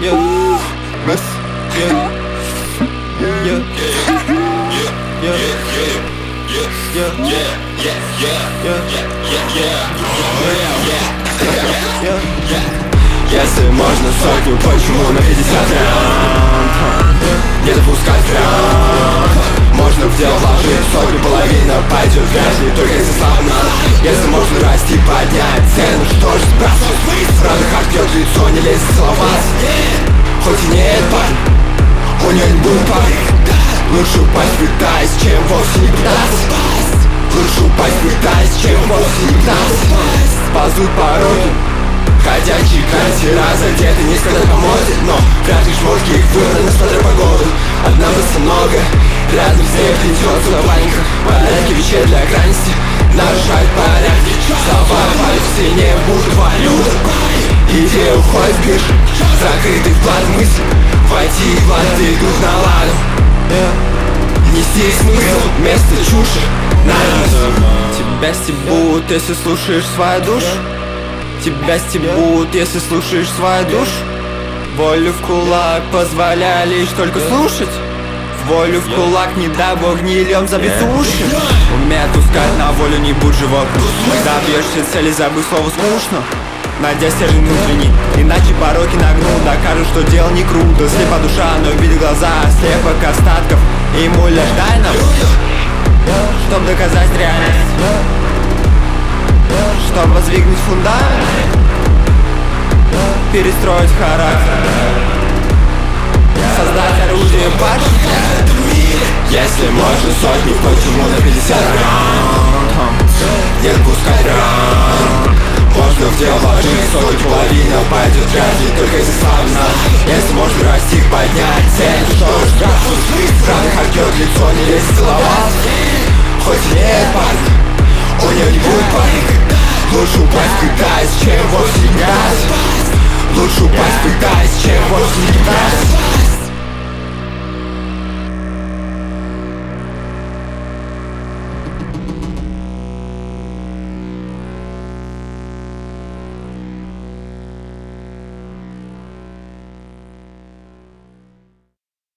Если можно сотню, почему на 50 грамм? Не допускать грамм. Можно в дело вложить сотню, половина пойдет грязью, только если слабо надо. Если можно расти, поднять цену, что ж сбрасывать? Правда, как бьет лицо, не лезет целоваться. Хоть и нет парень, у нее не будет парень. Лучше упасть, пытаясь, чем вовсе не пытаться. Лучше упасть, пытаясь, чем вовсе не пытаться. Ползут пороги, ходячие катера, задеты низко на комоде. Но вряд ли шмотки их выбраны, смотря погоду. Одна босонога, рядом с ней плетется в валенках. Порядки вещей для крайности нарушают порядки. Слова палец в стене, будто валюта. Идея уходит в биржу, закрытый вклад мысли. Войти в лад, идут на ладу. Нести смысл вместо чуши. Тебя стебут, если слушаешь свою душу. Тебя стебут, если слушаешь свою душу. Волю в кулак позволяя лишь только слушать. Волю в кулак, не дай бог, не льем забить уши. Умей отпускать на волю, не будь животным. Добьешься цели, забыв слово скучно. Найдя стержень внутренний, иначе пороки нагнут. Докажут, что дело не круто. Слепа душа, но видит глаза слепок остатков. И ему лишь дай нам, чтоб доказать реальность, чтоб воздвигнуть фундамент, перестроить характер, создать оружие башни. Если можно сотни, почему на 50 грамм? Не допускать грамм. Можно в дело вложить сотню, половина пойдет грязью, только если слабо надо. Если можно расти, поднять цену, что ж сбрасывать? Правда, как бьет лицо, не лезет целоваться. Хоть и нет парня, у нее не будет парик. Лучше упасть, пытаясь, чем вовсе не пытаться. Лучше упасть, пытаясь, чем вовсе не